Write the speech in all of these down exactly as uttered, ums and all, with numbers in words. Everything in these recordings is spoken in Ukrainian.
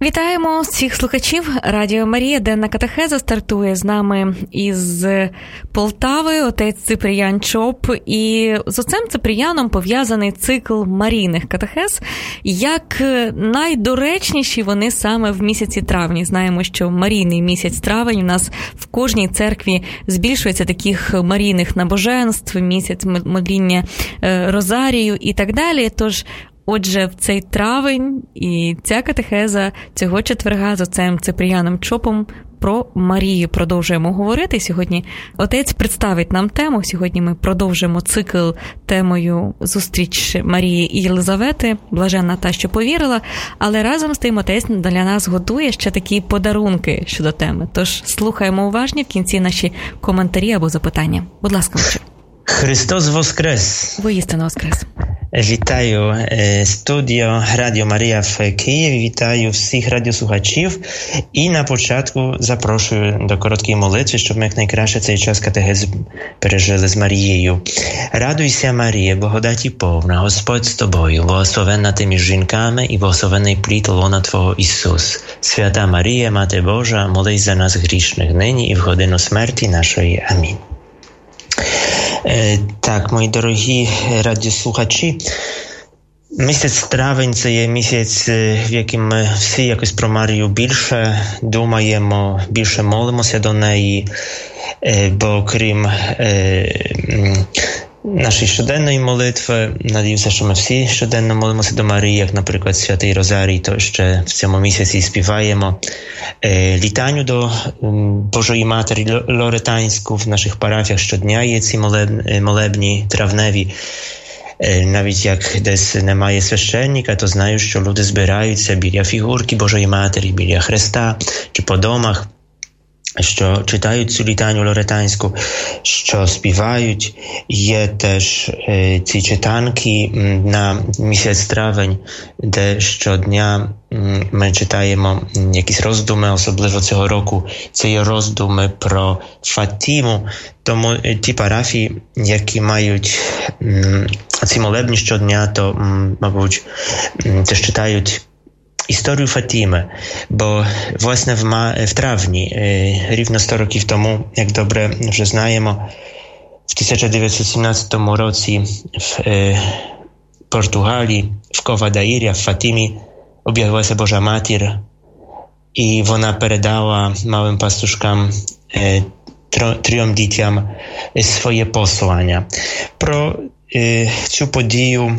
Вітаємо всіх слухачів Радіо Марія. Денна катехеза стартує з нами із Полтави отець Ципріян Чоп. І з отцем Ципріяном пов'язаний цикл Марійних катехез. Як найдоречніші вони саме в місяці травні. Знаємо, що Марійний місяць травень у нас в кожній церкві збільшується таких марійних набоженств, місяць моління Розарію і так далі. Тож отже, в цей травень і ця катехеза цього четверга з отцем Ципріяном Чопом про Марію продовжуємо говорити. Сьогодні отець представить нам тему. Сьогодні ми продовжимо цикл темою «Зустріч Марії і Єлизавети», «Блаженна та, що повірила», але разом з тим отець для нас готує ще такі подарунки щодо теми. Тож слухаємо уважні в кінці наші коментарі або запитання. Будь ласка, отче. Христос воскрес! Воістину воскрес! Вітаю студіо Радіо Марія в Києві, вітаю всіх радіослухачів і на початку запрошую до короткої молитви, щоб ми якнайкраще цей час катехези пережили з Марією. Радуйся, Марія, благодаті повна, Господь з тобою, благословенна ти між жінками і благословенний плід лона Твого Ісус. Свята Марія, Мати Божа, молись за нас грішних нині і в годину смерті нашої. Амінь. Так, мої дорогі радіослухачі, місяць травень – це є місяць, в яким ми всі якось про Марію більше думаємо, більше молимося до неї, бо крім нашої щоденної молитви, надіюся, що ми всі щоденно молимося до Марії, як, наприклад, Святий Розарій, то ще в цьому місяці співаємо літанню до Божої Матері Лоретанську. В наших парафіях щодня є ці молебні травневі. Навіть як десь немає священника, то знаю, що люди збираються біля фігурки Божої Матері, біля Христа чи по домах, що читають цю літанню лоретанську, що співають. Є теж е, ці читанки на місяць травень, де щодня м, ми читаємо якісь роздуми, особливо цього року. Це є роздуми про Фатіму. Тому е, ті парафії, які мають м, ці молебні щодня, то, м, мабуть, м, теж читають історію Фатіми, бо, власне, в, ма... в травні, е, рівно сто років тому, як добре вже знаємо, в тисяча дев'ятсот сімнадцятому році в е, Португалії, в Кова-да-Ір'я, в Фатімі об'явилася Божа Матір, і вона передала малим пастушкам, е, тро... трьом дітям своє послання. Про е, цю подію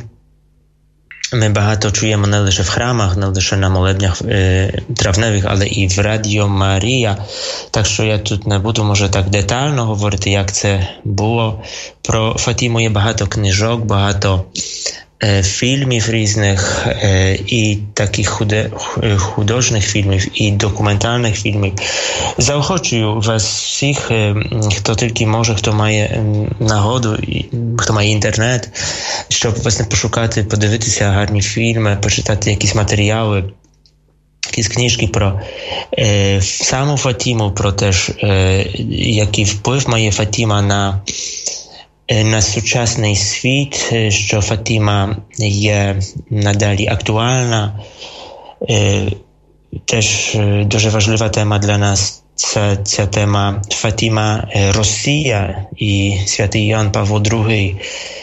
ми багато чуємо не лише в храмах, не лише на молебнях е, травневих, але і в Радіо Марія. Так що я тут не буду, може, так детально говорити, як це було. Про Фатіму є багато книжок, багато е, фільмів різних, е, і таких худе, художніх фільмів, і документальних фільмів. Заохочую вас всіх, е, хто тільки може, хто має нагоду, хто має інтернет, щоб, власне, пошукати, подивитися гарні фільми, почитати якісь матеріали, якісь книжки про е, саму Фатіму, про те, е, який вплив має Фатіма на, е, на сучасний світ, що Фатіма є надалі актуальна. Е, теж е, дуже важлива тема для нас ця, ця тема Фатіма е, Росія і святий Іоанн Павло другий.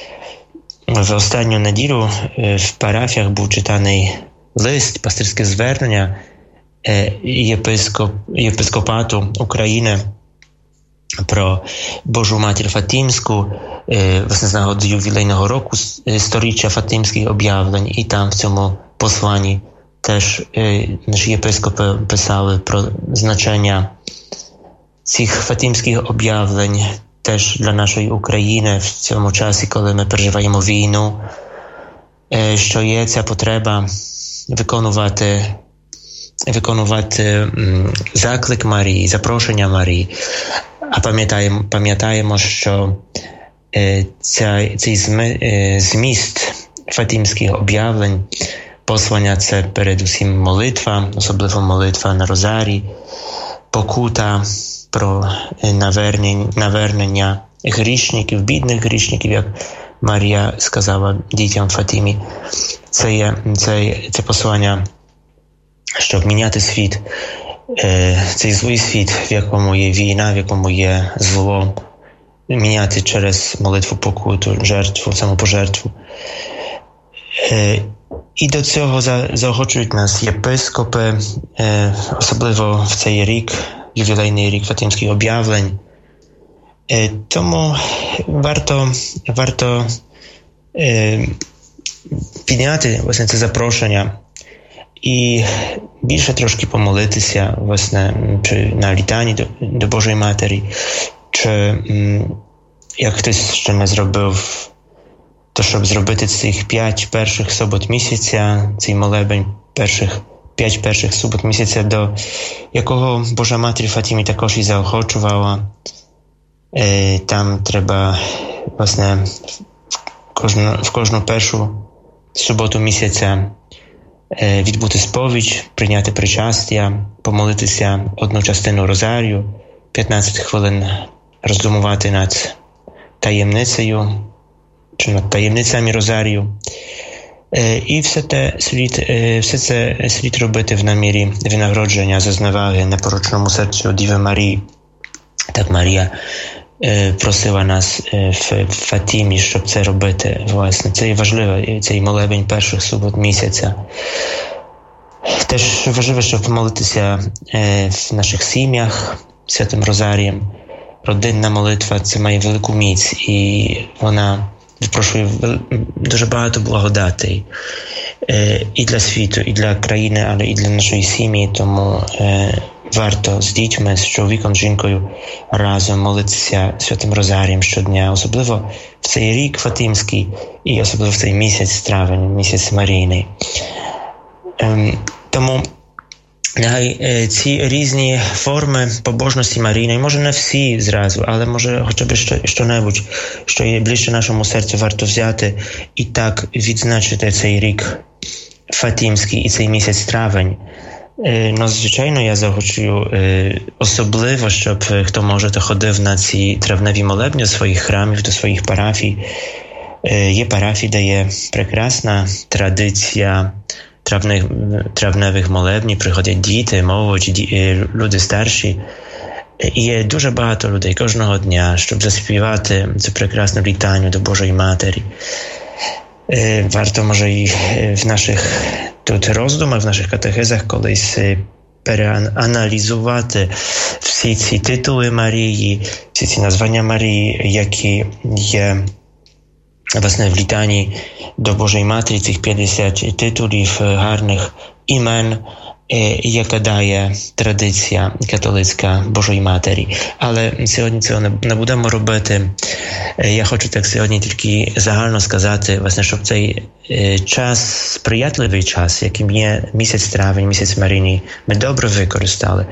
В останню неділю в парафіях був читаний лист, пастирське звернення єпископ, єпископату України про Божу Матір Фатімську, власне, з нагоди ювілейного року сторіччя Фатимських об'явлень. І там в цьому посланні теж наші єпископи писали про значення цих Фатимських об'явлень теж для нашої України в цьому часі, коли ми переживаємо війну, що є ця потреба виконувати, виконувати заклик Марії, запрошення Марії. А пам'ятаємо, пам'ятаємо, що ця, цей зміст Фатимських об'явлень, послання – це передусім молитва, особливо молитва на Розарій, покута, про навернення, навернення грішників, бідних грішників, як Марія сказала дітям Фатімі. Це, є, це, це послання щоб міняти світ, цей злий світ, в якому є війна, в якому є зло, міняти через молитву, покуту, жертву, самопожертву. І до цього заохочують нас єпископи, особливо в цей рік, ювілейний рік Фатимських об'явлень. Тому варто, варто підняти власне це запрошення і більше трошки помолитися власне чи на літанні до, до Божої Матері, чи як хтось ще не зробив, то щоб зробити цих п'ять перших субот місяця, цей молебень перших п'ять перших субот місяця, до якого Божа Матір Фатімі також і заохочувала. Е, там треба власне в кожну, в кожну першу суботу місяця е, відбути сповідь, прийняти причастя, помолитися одну частину розарію, п'ятнадцять хвилин роздумувати над таємницею чи над таємницями розарію. Е, і все, те слід, е, все це слід робити в намірі винагородження за зневаги непорочному серцю Діви Марії. Так Марія е, просила нас е, в Фатімі, щоб це робити. Власне, це і важливо, цей молебень перших субот місяця. Теж важливо, щоб молитися е, в наших сім'ях Святим Розарієм. Родинна молитва – це має велику міць, і вона відпрошує дуже багато благодатей е, і для світу, і для країни, але і для нашої сім'ї. Тому е, варто з дітьми, з чоловіком, з жінкою разом молитися Святим Розарієм щодня, особливо в цей рік Фатимський і особливо в цей місяць травень, місяць Марійний. Ем, тому нехай е, ці різні форми побожності Марійної, може не всі зразу, але може хоча б що, що-небудь, що є ближче нашому серцю, варто взяти і так відзначити цей рік Фатимський і цей місяць травень. Е, ну, звичайно, я заохочую е, особливо, щоб хто може, то ходив на ці травневі молебні до своїх храмів, до своїх парафій. Е, є парафії, де є прекрасна традиція Травних, травневих молебнів, приходять діти, молодь, ді, люди старші. І є дуже багато людей кожного дня, щоб заспівати цю прекрасну літанню до Божої Матері. Варто, може, і в наших тут роздумах, в наших катехезах колись переаналізувати всі ці титули Марії, всі ці названня Марії, які є власне в літанні до Божої Матері, цих п'ятдесят титулів гарних імен, яка дає традиція католицька Божої Матері. Але сьогодні цього не будемо робити. Я хочу так сьогодні тільки загально сказати, власне, щоб цей час, сприятливий час, яким є місяць травень, місяць Марійний, ми добре використали.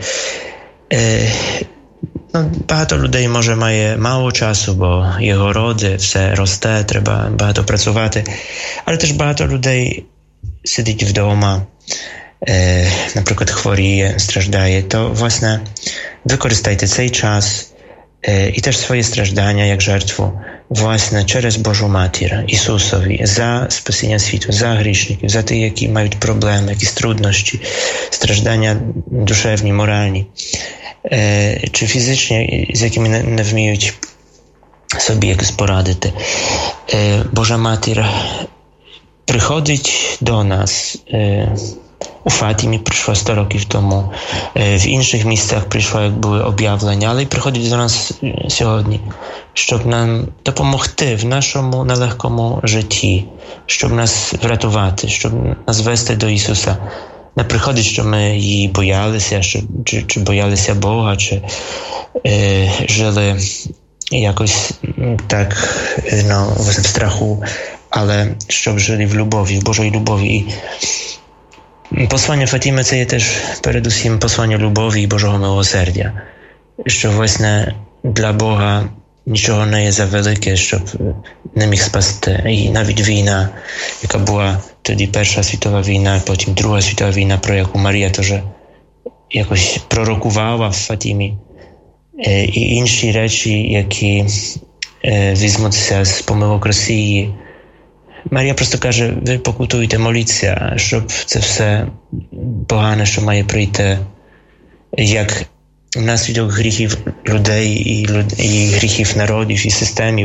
No, багато людей, може, має мало часу, бо є городи, все росте, треба багато працювати. Але теж багато людей сидить вдома, е, наприклад, хворіє, страждає. То, власне, використайте цей час е, і теж своє страждання, як жертву, власне, через Божу Матір, Ісусові, за спасіння світу, за грішників, за тих, які мають проблеми, якісь труднощі, страждання душевні, моральні. Е, чи фізичні, з якими не, не вміють собі якось порадити. Е, Божа Матір приходить до нас. Е, у Фатімі прийшла сто років тому, е, в інших місцях прийшла, як були об'явлення, але й приходить до нас сьогодні, щоб нам допомогти в нашому нелегкому житті, щоб нас врятувати, щоб нас вести до Ісуса. Не приходить, що ми її боялися, що, чи, чи боялися Бога, чи е, жили якось так, ну, в страху, але щоб жили в любові, в Божій любові. І послання Фатіми – це є теж передусім послання любові і Божого милосердя, що, власне, для Бога нічого не є за велике, щоб не міг спасти. І навіть війна, яка була тоді Перша світова війна, потім Друга світова війна, про яку Марія теж якось пророкувала в Фатімі. І інші речі, які візьмуться з помилок Росії, Марія просто каже, ви покутуйте, моліться, щоб це все погане, що має прийти, як наслідок гріхів людей і, і гріхів народів і системів,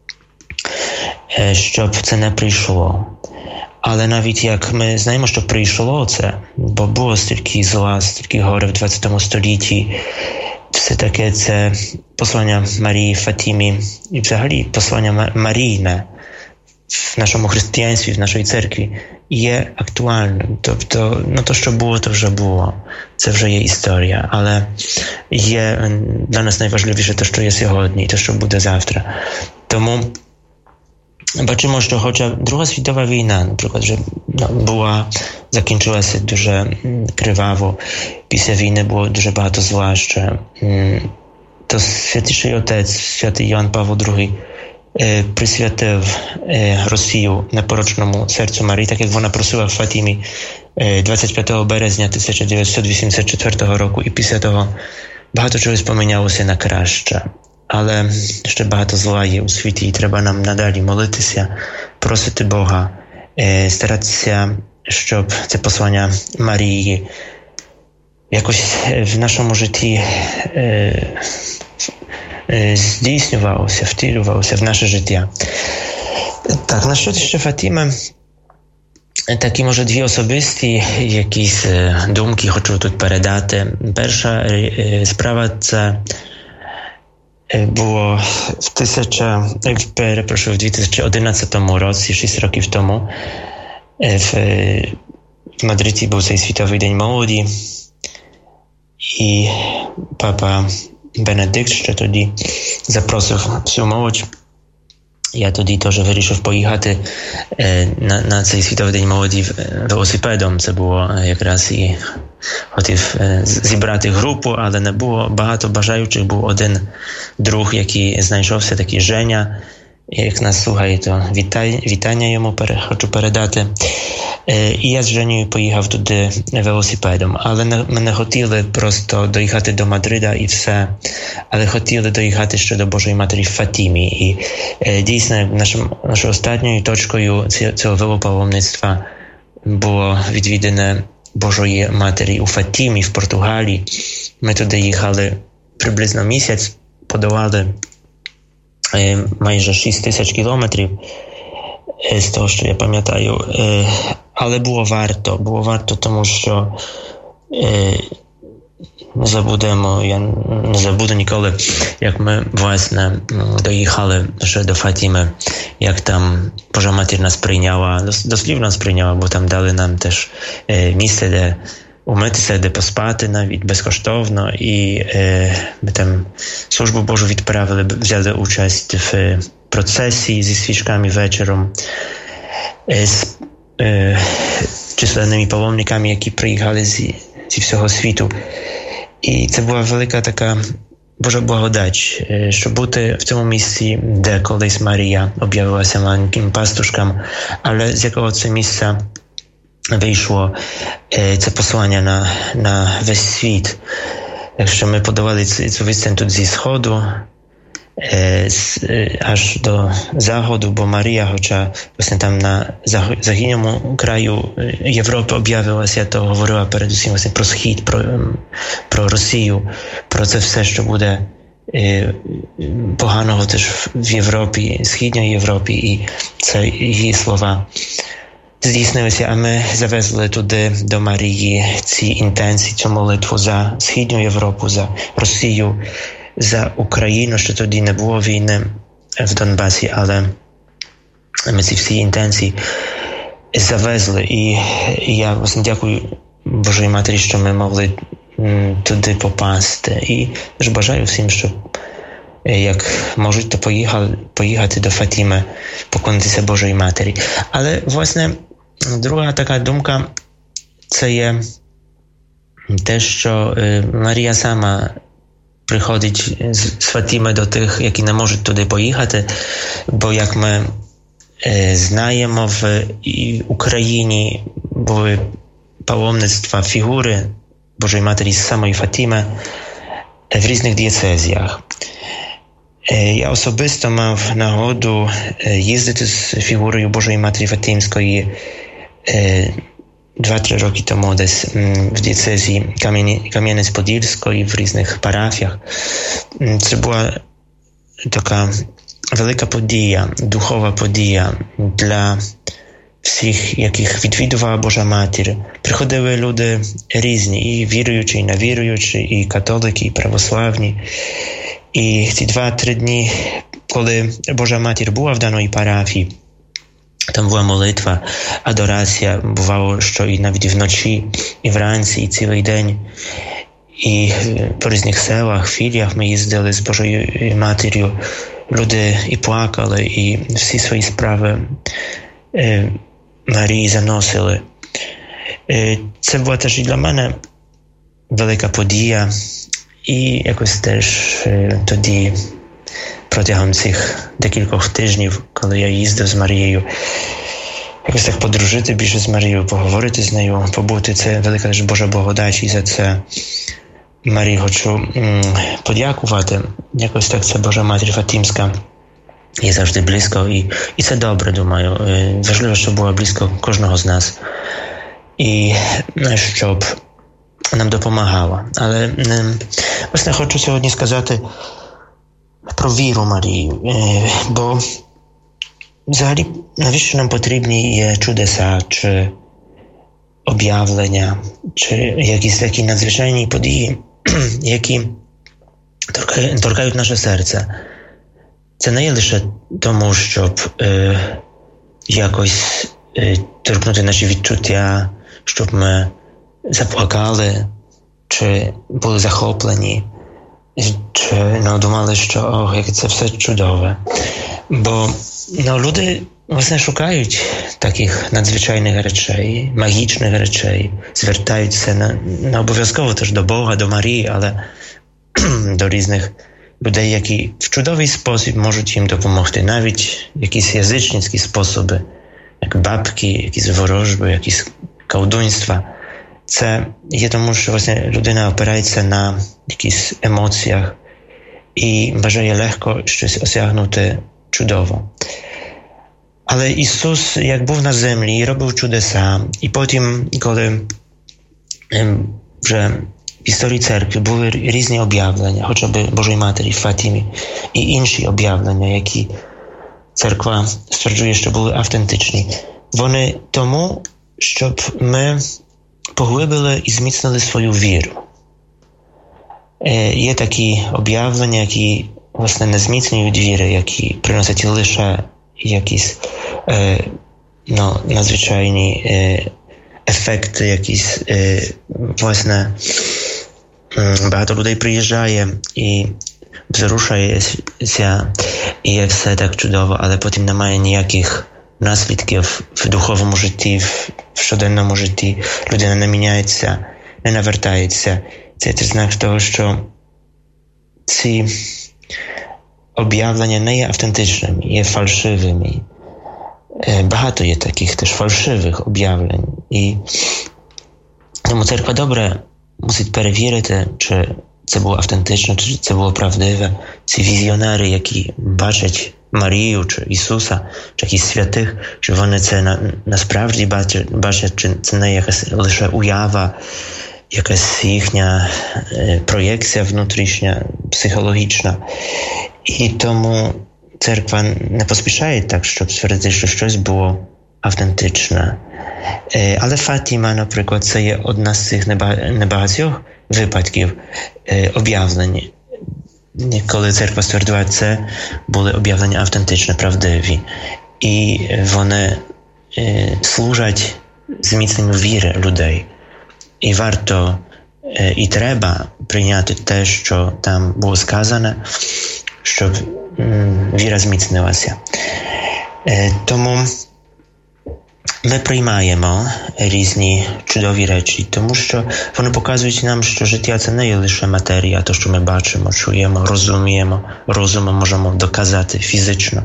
щоб це не прийшло. Але навіть як ми знаємо, що прийшло це, бо було стільки зла, стільки горе в двадцятому столітті, все таке це послання Марії Фатімі і взагалі послання Марійне в нашому християнстві, в нашій церкві є актуальним. Тобто, ну то, що було, то вже було. Це вже є історія. Але є для нас найважливіше те, що є сьогодні і те, що буде завтра. Тому бачимо, що хоча Друга світова війна, наприклад, вже була, закінчилася дуже криваво, після війни було дуже багато зла ще, то Святіший Отець, святий Йоанн Павло другий, присвятив Росію непорочному серцю Марії, так як вона просила в Фатімі двадцять п'ятого березня тисяча дев'ятсот вісімдесят четвертого року, і після того багато чогось помінялося на краще. Але ще багато зла є у світі і треба нам надалі молитися, просити Бога, старатися, щоб це послання Марії якось в нашому житті здійснювалося, втілювалося в наше життя. Так, насчет ще Фатіми, такі, може, дві особисті якісь думки хочу тут передати. Перша справа – це було в тисяча, перепрошую, в дві тисячі одинадцятому році, шість років тому, в, в Мадриді був цей Світовий день молоді, і папа Бенедикт ще тоді запросив всю молодь. Я тоді теж вирішив поїхати на, на цей Світовий день молоді велосипедом. Це було якраз і хотів зібрати групу, але не було багато бажаючих. Був один друг, який знайшовся, такий Женя. Як нас слухає, то вітай, вітання йому пере, хочу передати. І я з Женєю поїхав туди велосипедом. Але не, ми не хотіли просто доїхати до Мадрида і все, але хотіли доїхати ще до Божої Матері в Фатімі. І е, дійсно нашим, нашою останньою точкою цього велопаломництва було відвідане Божої Матері у Фатімі, в Португалії. Ми туди їхали приблизно місяць, подолали е, майже шість тисяч кілометрів, е, з того, що я пам'ятаю. Е, але було варто, було варто, тому що е, не забудемо, я не забуду ніколи, як ми, власне, доїхали ще до Фатіми, як там Божа Матір нас прийняла, дослівно нас прийняла, бо там дали нам теж е, місце, де умитися, де поспати навіть безкоштовно, і е, ми там службу Божу відправили, взяли участь в процесії зі свічками вечором, е, з е, численними паломниками, які приїхали зі, зі всього світу. І це була велика така Божа благодать, щоб бути в цьому місці, де колись Марія об'явилася маленьким пастушкам, але з якого це місця вийшло це послання на, на весь світ. Якщо ми подавали цю відстань тут зі сходу, аж до заходу, бо Марія, хоча власне там на західному краю Європи об'явилася, то говорила передусім власне про схід, про, про Росію, про це все, що буде поганого теж в Європі, східній Європі, і це її слова здійснилися, а ми завезли туди до Марії ці інтенції, цю молитву за східню Європу, за Росію, за Україну, що тоді не було війни в Донбасі, але ми ці всі інтенції завезли. І, і я власне дякую Божій Матері, що ми могли туди попасти. І ж бажаю всім, щоб як можуть, то поїхали, поїхати до Фатіми, поклонитися Божої Матері. Але, власне, друга така думка – це є те, що Марія сама приходить з Фатіми до тих, які не можуть туди поїхати, бо, як ми е, знаємо, в Україні були паломництва фігури Божої Матері з самої Фатіми в різних дієцезіях. Я особисто мав нагоду їздити з фігурою Божої Матері Фатимської два-три роки тому десь в дієцезі Кам'янець-Подільської, в різних парафіях. Це була така велика подія, духова подія для всіх, яких відвідувала Божа Матір. Приходили люди різні, і віруючі, і невіруючі, і католики, і православні. І ці два-три дні, коли Божа Матір була в даної парафії, там була молитва, адорація, бувало, що і навіть вночі, і вранці, і цілий день. І по різних селах, філіях ми їздили з Божою Матір'ю. Люди і плакали, і всі свої справи е, Марії заносили. Е, це була теж і для мене велика подія. І якось теж е, тоді, протягом цих декількох тижнів, коли я їздив з Марією, якось так подружити більше з Марією, поговорити з нею, побути. Це велика теж Божа благодать, і за це Марії хочу м, подякувати. Якось так це Божа Матір Фатимська є завжди близько. І, і це добре, думаю. Е, важливо, щоб була близько кожного з нас. І щоб нам допомагала. Але е, власне хочу сьогодні сказати про віру Марії. Е, бо взагалі навіщо нам потрібні є чудеса, чи об'явлення, чи якісь такі надзвичайні події, які торкають наше серце. Це не є лише тому, щоб е, якось е, торкнути наші відчуття, щоб ми заплакали, чи були захоплені, чи ну, думали, що о, яке це все чудове. Бо ну, люди власне шукають таких надзвичайних речей, магічних речей, звертаються на, на обов'язково теж до Бога, до Марії, але до різних людей, які в чудовий спосіб можуть їм допомогти. Навіть якісь язичницькі способи, як бабки, якісь ворожби, якісь колдунства. Це є тому, що власне людина опирається на якісь емоціях і бажає легко щось осягнути чудово. Але Ісус, як був на землі і робив чудеса, і потім, коли ем, вже в історії церкви були різні об'явлення, хоча б Божої Матері в Фатимі, і інші об'явлення, які церква стверджує, що були автентичні, вони тому, щоб ми поглибили і зміцнили свою віру. Е, є такі об'явлення, які власне не зміцнюють віри, які приносять лише якісь е, ну, надзвичайні е, ефекти, якісь е, власне багато людей приїжджає і взрушається, і є все так чудово, але потім немає ніяких наслідків в духовому житті, в щоденному житті. Людина не міняється, не навертається. Це теж знак того, що ці об'явлення не є автентичними, є фальшивими. Багато є таких теж фальшивих об'явлень. І тому церква добре мусить перевірити, чи це було автентично, чи це було правдиве. Ці візіонери, які бачать Марію, чи Ісуса, чи якісь святих, чи вони це на, насправді бачать, бачать, чи це не якась лише уява, якась їхня е, проєкція внутрішня, психологічна. І тому церква не поспішає так, щоб ствердити, що щось було автентичне. Е, але Фатима, наприклад, це є одна з цих небагатьох випадків е, об'явлень. Коли церква ствердила, це були об'явлення автентичні, правдиві. І вони е, служать зміцненню віри людей. І варто е, і треба прийняти те, що там було сказане, щоб м, віра зміцнилася. Е, тому ми приймаємо різні чудові речі, тому що вони показують нам, що життя – це не є лише матерія, то, що ми бачимо, чуємо, розуміємо, розумом можемо доказати фізично.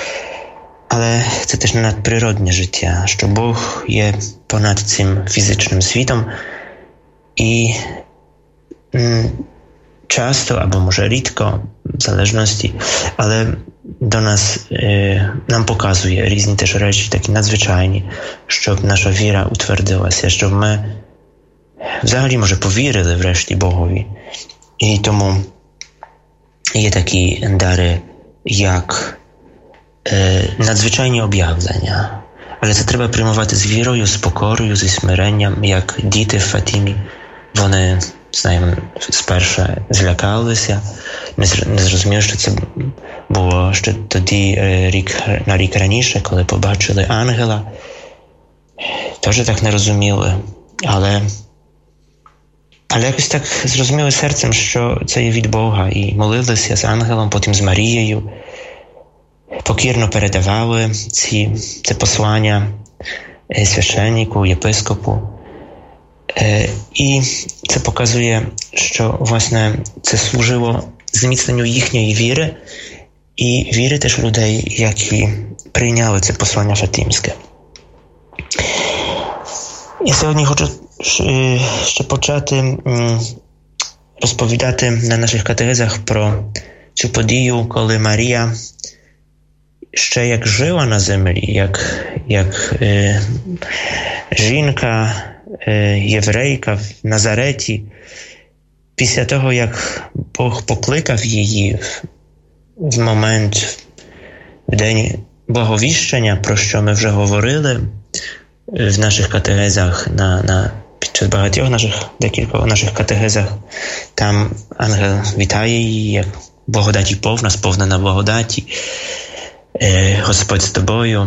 Але це теж надприродне життя, що Бог є понад цим фізичним світом. І м, часто, або може рідко, в залежності, але до нас, нам показує різні теж речі, такі надзвичайні, щоб наша віра утвердилася, щоб ми взагалі, може, повірили врешті Богові. І тому є такі дари, як е, надзвичайні об'явлення. Але це треба приймати з вірою, з покорою, зі смиренням, як діти в Фатімі. Вони, знаємо, спершу злякалися, не зрозуміли, що це було ще тоді рік, на рік раніше, коли побачили ангела. Теж так не розуміли, але, але якось так зрозуміли серцем, що це є від Бога, і молилися з ангелом, потім з Марією, покірно передавали ці, це послання священнику, єпископу. І це показує, що, власне, це служило зміцненню їхньої віри і віри теж людей, які прийняли це послання фатімське. І сьогодні хочу ще почати розповідати на наших катехезах про цю подію, коли Марія ще як жила на землі, як, як е, жінка, е, єврейка в Назареті, після того, як Бог покликав її в, в момент, в день благовіщення, про що ми вже говорили в наших катехезах, на, на, під час багатьох наших, декількох наших катехезах, там ангел вітає її, як благодаті повна, сповнена благодаті. Господь з тобою,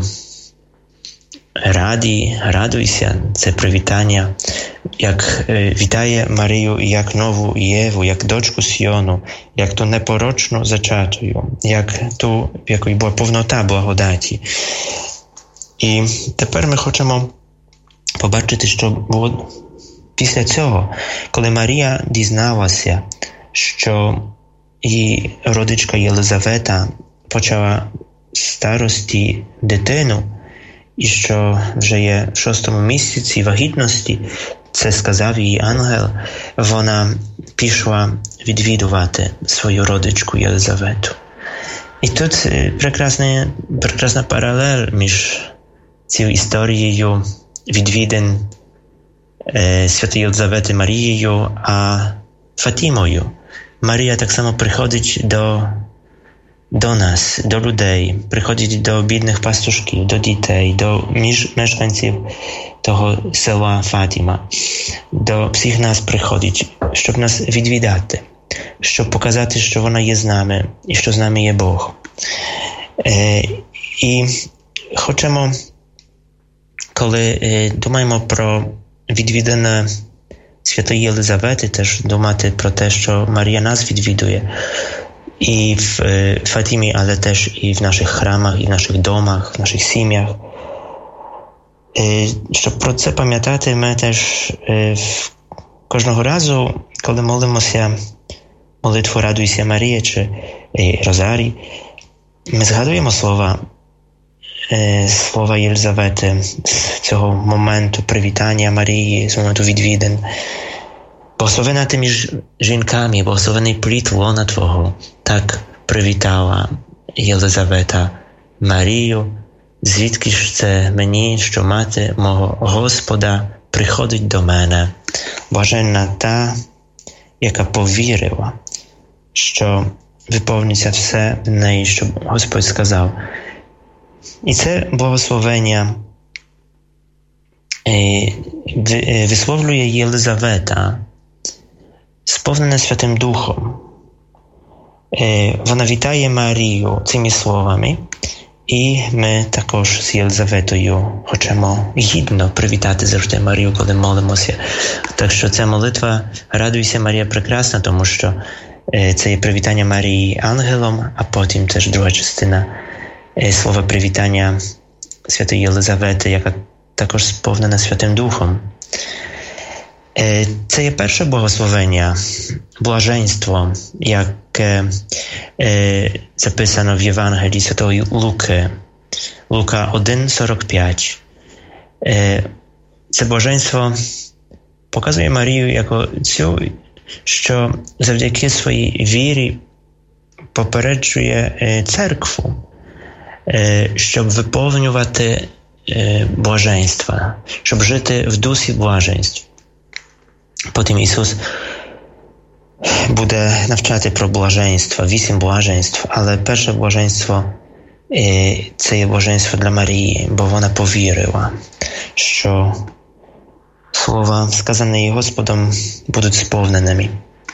раді, радуйся, це привітання, як вітає Марію як нову Єву, як дочку Сіону, як ту непорочну зачатою, як ту, в якої була повнота благодаті. І тепер ми хочемо побачити, що було після цього, коли Марія дізналася, що її родичка Єлизавета почала старості дитину, і що вже є в шостому місяці вагітності, це сказав їй ангел, вона пішла відвідувати свою родичку Єлизавету. І тут прекрасна, прекрасна паралель між цією історією відвідин е, святої Єлизавети Марією, а Фатімою. Марія так само приходить до do nas, do людей, приходить до бідних пастушків, до дітей, до мешканців того села Фатіма, до всіх нас приходить, щоб нас відвідати, щоб показати, що вона є з нами і що з нами є Бог. Е, і хочемо, коли е, думаємо про відвідане святої Єлизавети, теж думати про те, що Марія нас відвідує, і в Фатімі, але теж і в наших храмах, і в наших домах, в наших сім'ях. Щоб про це пам'ятати, ми теж кожного разу, коли молимося молитву «Радуйся, Марія» чи «Розарій», ми згадуємо слова, слова Єлизавети з цього моменту привітання Марії, з моменту відвідин. Благословена ти між жінками, благословений плід лона Твого. Так привітала Єлизавета Марію. Звідки ж це мені, що мати мого Господа приходить до мене? Блаженна та, яка повірила, що виповниться все в неї, що Господь сказав. І це благословення висловлює Єлизавета, сповнена Святим Духом. Вона вітає Марію цими словами, і ми також з Єлизаветою хочемо гідно привітати завжди Марію, коли молимося. Так що ця молитва «Радуйся, Марія» прекрасна, тому що це є привітання Марії ангелом, а потім теж друга частина слова привітання Святої Єлизавети, яка також сповнена Святим Духом. Це є перше благословення, блаженство, яке е, записано в Євангелії Святої Луки, Лука один сорок п'ять. Е, це блаженство показує Марію як цю що завдяки своїй вірі попереджує церкву, щоб виповнювати блаженства, щоб жити в дусі блаженств. Потім Ісус буде навчати про блаженство, вісім блаженств, але перше блаженство – це є блаженство для Марії, бо вона повірила, що слова, сказані Господом, будуть сповненими.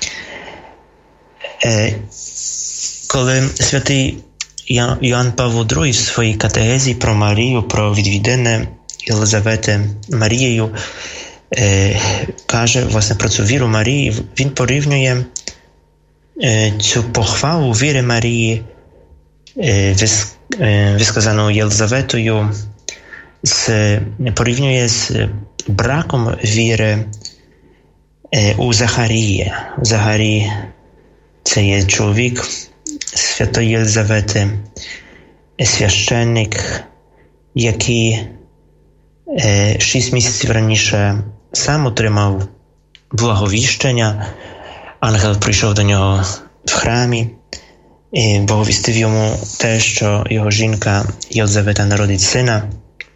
Коли святий Йоанн Павло другий в своїй катехезі про Марію, про відвідини Єлизавети Марією, е, каже власне про цю віру Марії. Він порівнює е, цю похвалу віри Марії, е, вис, е, висказану Єлизаветою, з, порівнює з браком віри е, у Захарії. Захарій – це є чоловік Святої Єлизавети, священник, який е, шість місяців раніше сам отримав благовіщення. Ангел прийшов до нього в храмі і благовістив йому те, що його жінка Єлизавета народить сина.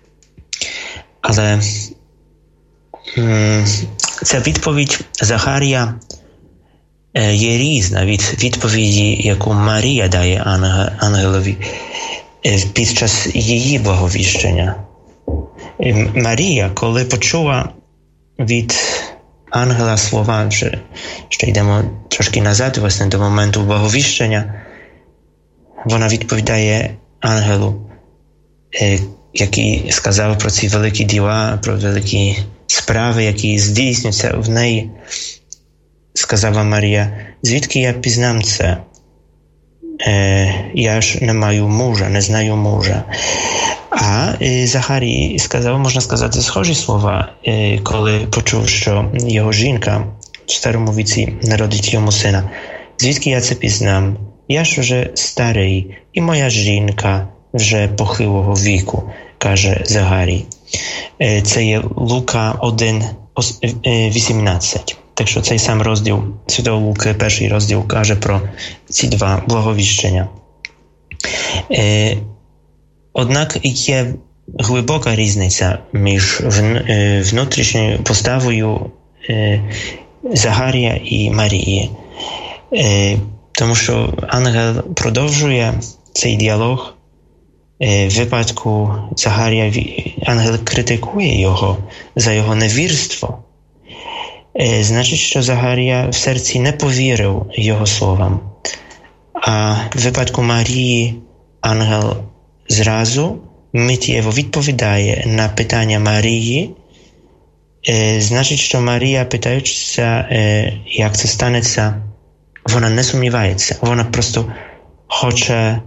Але м, ця відповідь Захарія є різна від відповіді, яку Марія дає ангелові під час її благовіщення. Марія, коли почула від ангела слова, що, що йдемо трошки назад, власне, до моменту благовіщення, вона відповідає ангелу, який сказав про ці великі діла, про великі справи, які здійснюються в неї. Сказала Марія, звідки я пізнам це? Е, я ж не маю мужа, не знаю мужа. А е, Захарій сказав, можна сказати, схожі слова, е, коли почув, що його жінка в старому віці народить йому сина. Звідки я це пізнам? Я ж вже старий, і моя жінка вже похилого віку, каже Захарій. Е, це є Лука один, вісімнадцять. Так що цей сам розділ Святого Луки, перший розділ, каже про ці два благовіщення. Е, однак є глибока різниця між внутрішньою поставою е, Захарія і Марії. Е, тому що ангел продовжує цей діалог. Е, в випадку Захарія ангел критикує його за його невірство. Значить, що Захарія в серці не повірив його словам. А в випадку Марії ангел зразу миттєво відповідає на питання Марії. Значить, що Марія, питаючися, як це станеться, вона не сумнівається. Вона просто хоче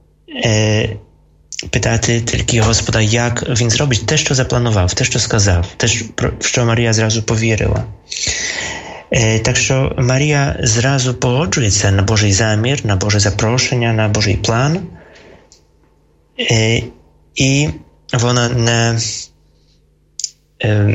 питати тільки Господа, як він зробить те, що запланував, те, що сказав, те, в що Марія зразу повірила. Е, так що Марія зразу погоджується на Божий замір, на Боже запрошення, на Божий план. Е, і вона не, е,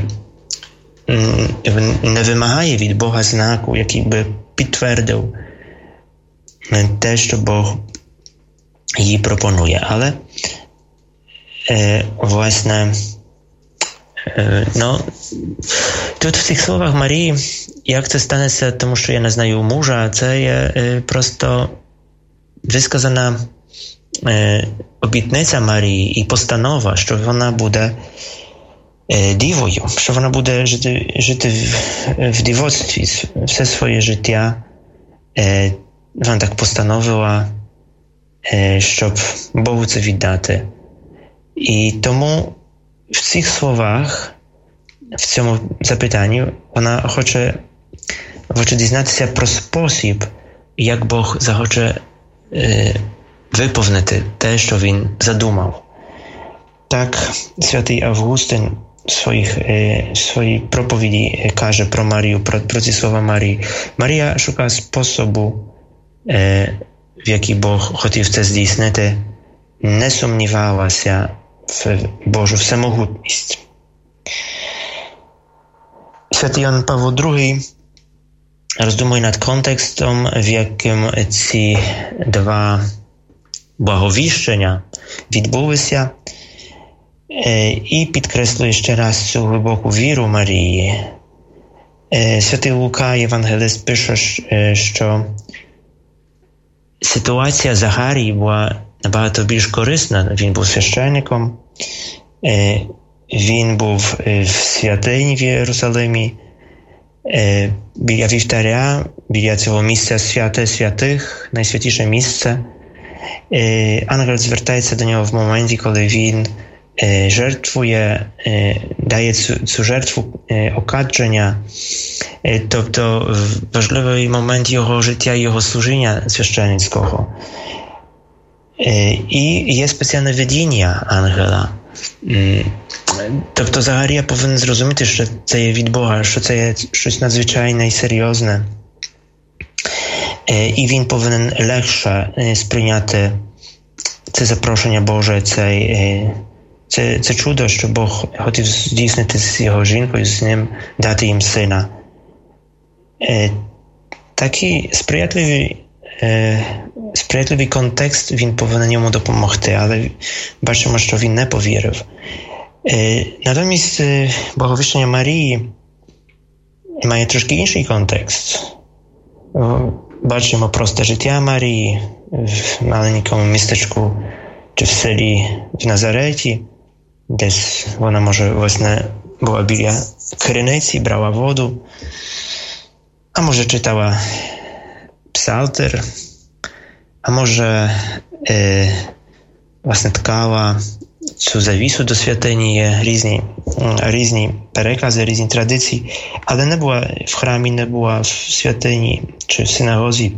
не вимагає від Бога знаку, який би підтвердив те, що Бог їй пропонує. Але е, власне е, ну, тут в цих словах Марії, як це станеться, тому що я не знаю мужа, це є е, просто висказана е, обітниця Марії і постанова, що вона буде е, дівою, що вона буде жити, жити в, в дівоцтві все своє життя. Е, вона так постановила, щоб Богу це віддати. І тому в цих словах, в цьому запитанні, вона хоче, хоче дізнатися про спосіб, як Бог захоче е, виповнити те, що він задумав. Так, святий Августин в своїх, е, своїй проповіді каже про Марію, про, про ці слова Марії. Марія шукає способу, е, в який Бог хотів це здійснити, не сумнівалася в Божу всемогутність. Святий Йоанн Павло другий роздумує над контекстом, в яким ці два благовіщення відбулися, і підкреслює ще раз цю глибоку віру Марії. Святий Лука, євангелист, пише, що ситуація Захарії була набагато більш корисна. Він був священником, він був в святині в Єрусалимі, біля вівтаря, біля цього місця святе святих, найсвятіше місце. Ангел звертається до нього в моменті, коли він жертвує, дає цю, цю жертву окадження, тобто важливий момент його життя і його служіння священницького. І є спеціальне видіння ангела. Тобто Захарія повинен зрозуміти, що це є від Бога, що це є щось надзвичайне і серйозне. І він повинен легше сприйняти це запрошення Боже, цей, це, це чудо, що Бог хотів здійснити з його жінкою, з ним дати їм сина. Такий сприятливий, сприятливий контекст, він повинен йому допомогти, але бачимо, що він не повірив. Натомість благовіщення Марії має трошки інший контекст. Бачимо просте життя Марії в маленькому містечку чи в селі в Назареті, десь вона, може, власне, була біля криниці, брала воду, а може читала псалтир, а може е, власне ткала цю завісу до святині, є різні, різні перекази, різні традиції, але не була в храмі, не була в святині чи в синагозі,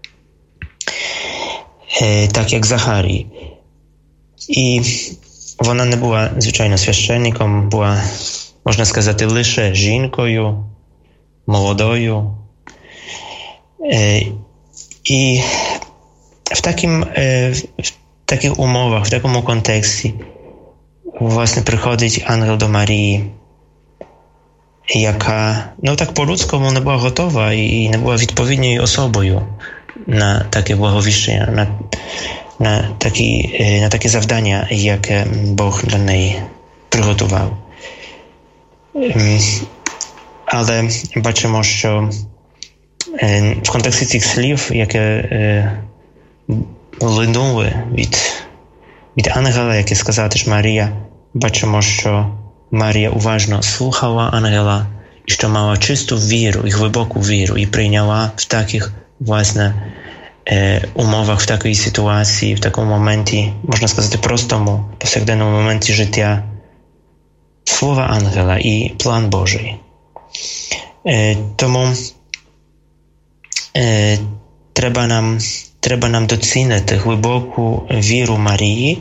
е, так як Захарій. І вона не була, звичайно, священником, була, можна сказати, лише жінкою, молодою. Е, і в, таким, е, в таких умовах, в такому контексті, власне, приходить ангел до Марії, яка, ну так по-людському не була готова і не була відповідною особою на таке благовіщення, на, на, такі, на таке завдання, яке Бог для неї приготував. Але бачимо, що в контексті цих слів, яке линули від, від ангела, яке сказала теж Марія, бачимо, що Марія уважно слухала ангела і що мала чисту віру і глибоку віру і прийняла в таких, власне, умовах, в такій ситуації, в такому моменті, можна сказати, простому, повсякденному моменті життя слова ангела і план Божий. Тому треба нам, треба нам доцінити глибоку віру Марії,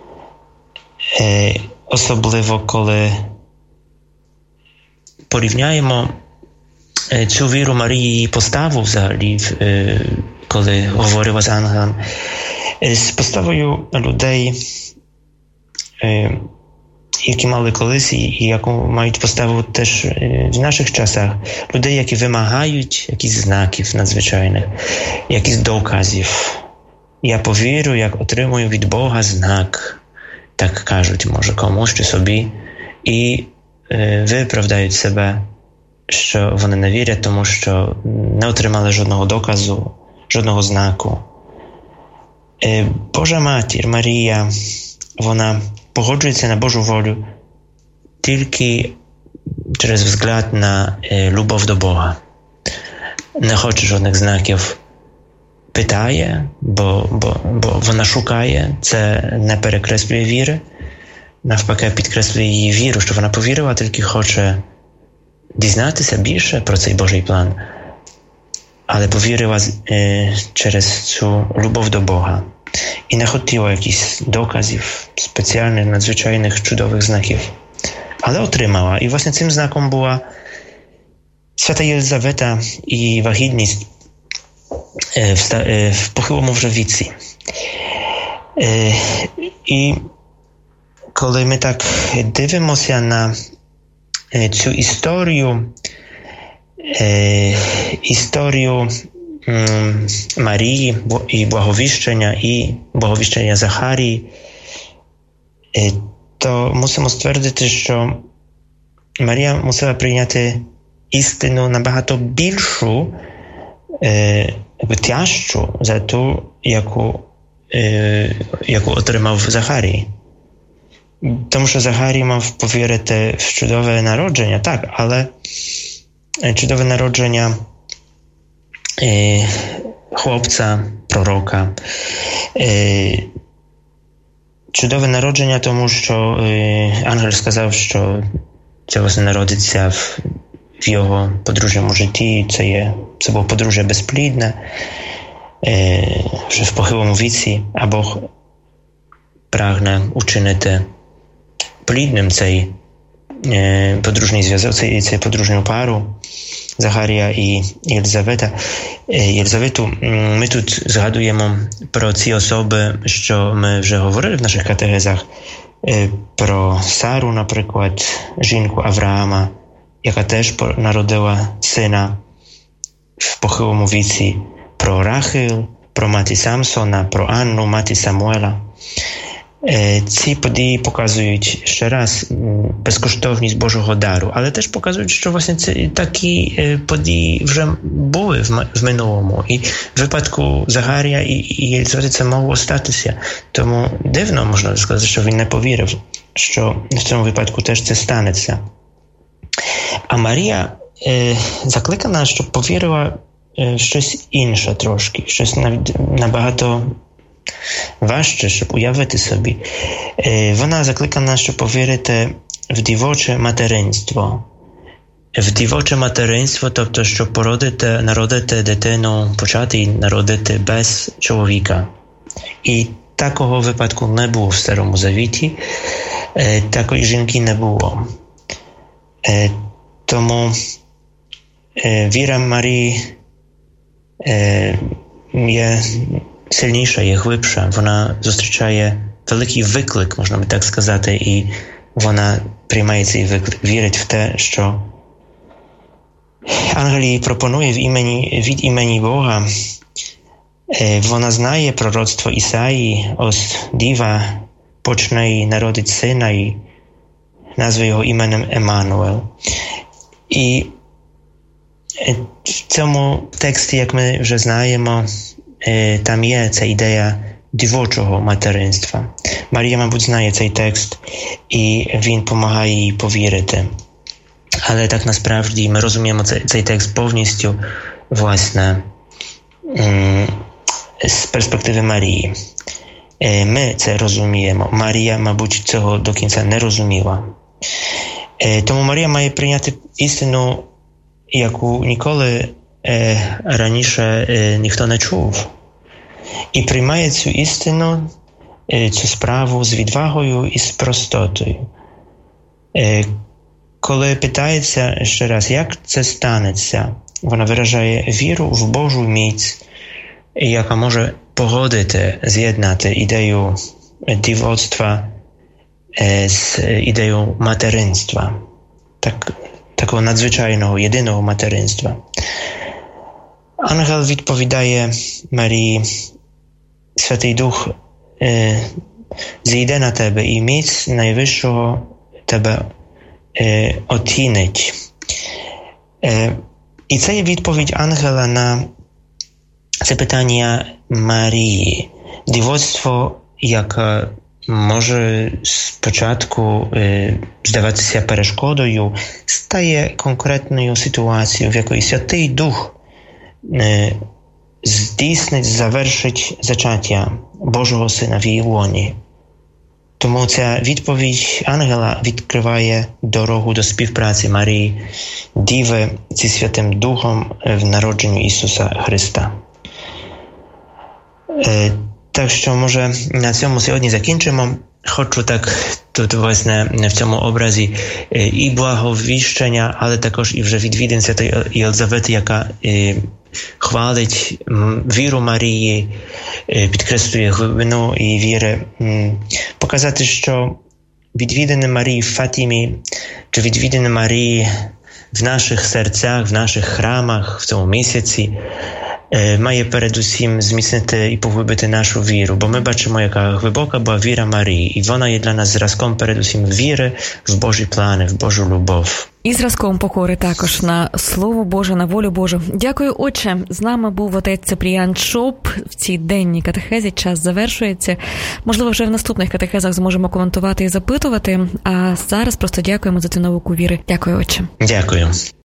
особливо коли порівняємо цю віру Марії і поставу взагалі, коли говорила з ангелом, з поставою людей, які мали колись і яку мають поставу теж в наших часах. Людей, які вимагають якісь знаків надзвичайних, якісь доказів. Я повірю, як отримую від Бога знак, так кажуть, може, комусь чи собі, і е, виправдають себе, що вони не вірять, тому що не отримали жодного доказу, жодного знаку. Е, Божа Матір, Марія, вона погоджується на Божу волю тільки через взгляд на е, любов до Бога. Не хоче жодних знаків. Питає, бо, бо, бо вона шукає, це не перекреслює віри, навпаки підкреслює її віру, що вона повірила, тільки хоче дізнатися більше про цей Божий план, але повірила е, через цю любов до Бога і не хотіла якихось доказів, спеціальних, надзвичайних, чудових знаків, але отримала. І власне цим знаком була свята Єлизавета і вагітність в похилому вже віці. І коли ми так дивимося на цю історію, історію Марії і благовіщення, і благовіщення Захарії, то мусимо ствердити, що Марія мусила прийняти істину набагато більшу, тяжчу за ту, яку, яку отримав Захарій. Тому що Захарій мав повірити в чудове народження, так, але чудове народження е, хлопця, пророка. Е, чудове народження, тому що е, ангел сказав, що це власне народиться в, в його подружньому житті. Це, є, це було подружжя безплідне, е, вже в похилому віці, а Бог прагне учинити плідним цей е, подружній зв'язок, цей, цей подружню пару Захарія і Єлизавета. Е, Єлизавету. Ми тут згадуємо про ці особи, що ми вже говорили в наших катехезах, е, про Сару, наприклад, жінку Авраама, яка теж народила сина в похилому віці, про Рахил, про маті Самсона, про Анну, маті Самуела. Ці події показують ще раз безкоштовність Божого дару, але теж показують, що власне ці, такі події вже були в, в минулому. І в випадку Захарія і, і Єлизавети це могло статися. Тому дивно, можна сказати, що він не повірив, що в цьому випадку теж це станеться. А Марія е, закликана, щоб повірила в щось інше трошки, щось навіть набагато важче, щоб уявити собі. Вона закликана, щоб повірити в дівоче материнство. В дівоче материнство, тобто, щоб породити, народити дитину, почати і народити без чоловіка. І такого випадку не було в Старому Завіті, такої жінки не було. Тому віра Марії є сильніша, є глибша. Вона зустрічає великий виклик, можна би так сказати, і вона приймає цей виклик, вірить в те, що ангел їй пропонує в імені, від імені Бога. Вона знає пророцтво Ісаї, ось діва почне і народить сина і назве його іменем Еммануел. І в цьому тексті, як ми вже знаємо, там є ця ідея дівочого материнства. Марія, мабуть, знає цей текст, і він допомагає їй повірити. Але так насправді ми розуміємо цей, цей текст повністю, власне, з перспективи Марії. Ми це розуміємо. Марія, мабуть, цього до кінця не розуміла. Тому Марія має прийняти істину, яку ніколи е, раніше е, ніхто не чув. І приймає цю істину, е, цю справу з відвагою і з простотою. Е, коли питається ще раз, як це станеться, вона виражає віру в Божу міць, яка може погодити, з'єднати ідею дівоцтва е, з ідеєю материнства. Так, такого надзвичайного, єдиного материнства. Ангел відповідає Марії: Святий Дух е, зійде на тебе, і міць найвищого тебе е, отінить. Е, і це є відповідь ангела на це питання Марії. Дівоцтво, яке може спочатку е, здаватися перешкодою, стає конкретною ситуацією, в якій Святий Дух е, здійснить, завершить зачаття Божого Сина в її лоні. Тому ця відповідь ангела відкриває дорогу до співпраці Марії, Діви зі Святим Духом в народженні Ісуса Христа. Е, Так що, може, на цьому сьогодні закінчимо. Хочу так тут, власне, в цьому образі і благовіщення, але також і вже відвідин Святої Єлизавети, яка е, хвалить віру Марії, е, підкреслює глибину і віри. М, показати, що відвідини Марії в Фатімі, чи відвідини Марії в наших серцях, в наших храмах в цьому місяці має передусім зміцнити і поглибити нашу віру, бо ми бачимо, яка глибока була віра Марії, і вона є для нас зразком передусім віри в Божі плани, в Божу любов. І зразком покори також на Слово Боже, на волю Божу. Дякую, Отче. З нами був отець Ципріян Чоп. В цій денній катехезі час завершується. Можливо, вже в наступних катехезах зможемо коментувати і запитувати. А зараз просто дякуємо за цю науку віри. Дякую, Отче. Дякую.